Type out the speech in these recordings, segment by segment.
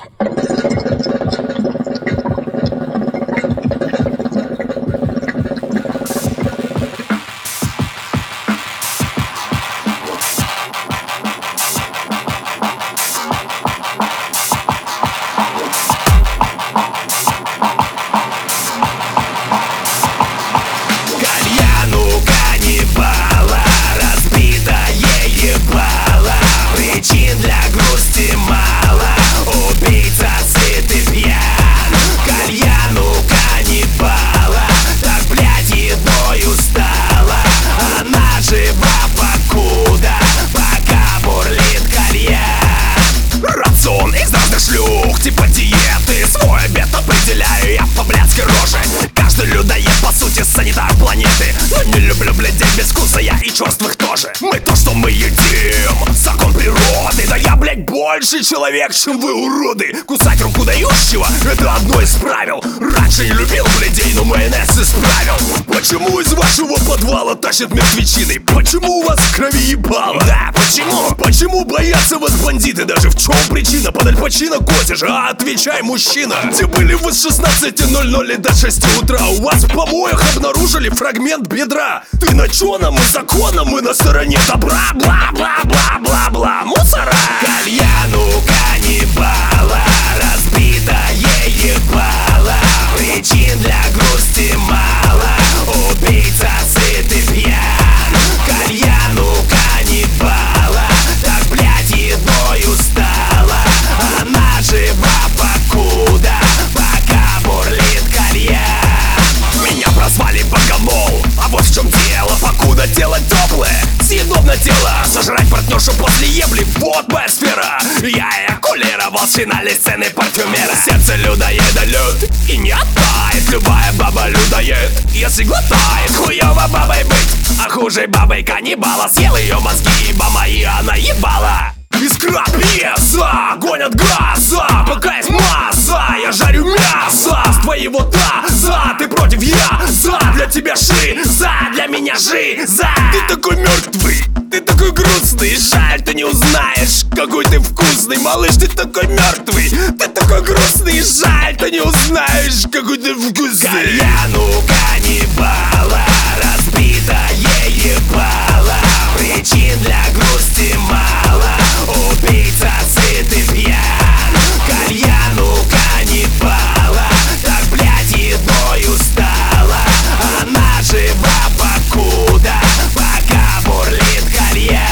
Причин для грусти мало, убийца сыт и пьян. Кальяну каннибала, так, блядь, едой устала. Она жива покуда, пока бурлит кальян. Рацион из разных шлюх, типа диеты. Свой обед определяю я по блядской роже. Каждый людоед, по сути, санитар планеты. Но не люблю блядей без вкуса, я и черствых тоже. Мы то, что мы едим, закон природы. Да я, блядь, больше человек, чем вы, уроды. Кусать руку дающего — это одно из правил. Раньше не любил блядей, но майонез исправил. Почему из вашего подвала тащат мертвечиной? Почему у вас в крови ебало? Да, почему? Почему боятся вас бандиты? Даже в чем причина? Под Аль Пачино косишь, а отвечай, мужчина. Где были вы с 16:00 до 6 утра? У вас в помоях обнаружили фрагмент бедра. Ты на чёном и законом, мы на стороне добра. Бла-бла-бла-бла-бла, мусора. Кальяну каннибала, разбитое ебало. Причин для грусти мало, убийца сыт и пьян. Кальяну каннибала, так, блядь, едой устала. Она жива покуда, пока бурлит кальян. Меня прозвали богомол, а вот в чем дело. Покуда тело теплое, съедобно тело. Сожрать партнершу после ебли — вот моя сфера. Я эякулировал с финальной сцены парфюмера. Сердце людоеда лед и не оттает. Любая баба людоед, если глотает. Хуёво бабой быть, а хуже бабой каннибала. Съел ее мозги, ибо мои она ебала. Искра пьеса, гонят газа, пока есть масса. Я жарю мясо с твоего таза. Ты против, я за. Для тебя жиза, для меня жиза. Ты такой мертвый, ты такой грустный. Жаль, ты не узнаешь, какой ты вкусный. Малыш, ты такой мертвый, ты такой грустный. Жаль, ты не узнаешь, какой ты вкусный. Кальяну каннибала, разбитое ебало. Причин для грусти мало, убийца сыт и пьян. Кальяну каннибала, так, блядь, едой устала. Она жива покуда, пока бурлит кальян.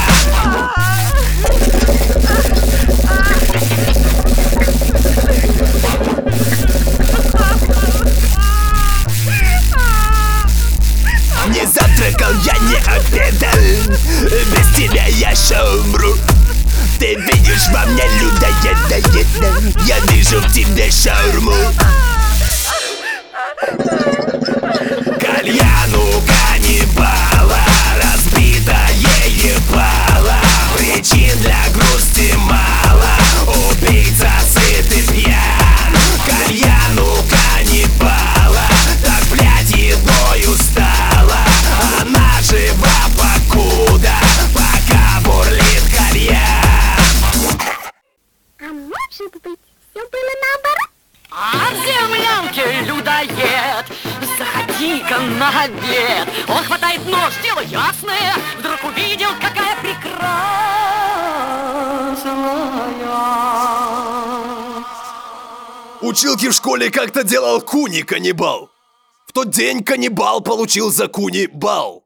Не завтракал, я не обедал. Без тебя я ща умру. Ты видишь во мне людоеда. Я вижу в тебе шаурму. Кальяну каннибала, разбитое ебало. Причин для грусти мало, убийца сыт и пьян. Кальяну каннибала, так, блядь, едой устала. Она жива покуда, пока бурлит кальян. А может быть, все было наоборот? А в землянке людоед, заходи-ка на обед. Он хватает нож, дело ясное, вдруг увидел, какая прекрасная. Училки в школе как-то делал Куни каннибал. В тот день каннибал получил за Куни бал.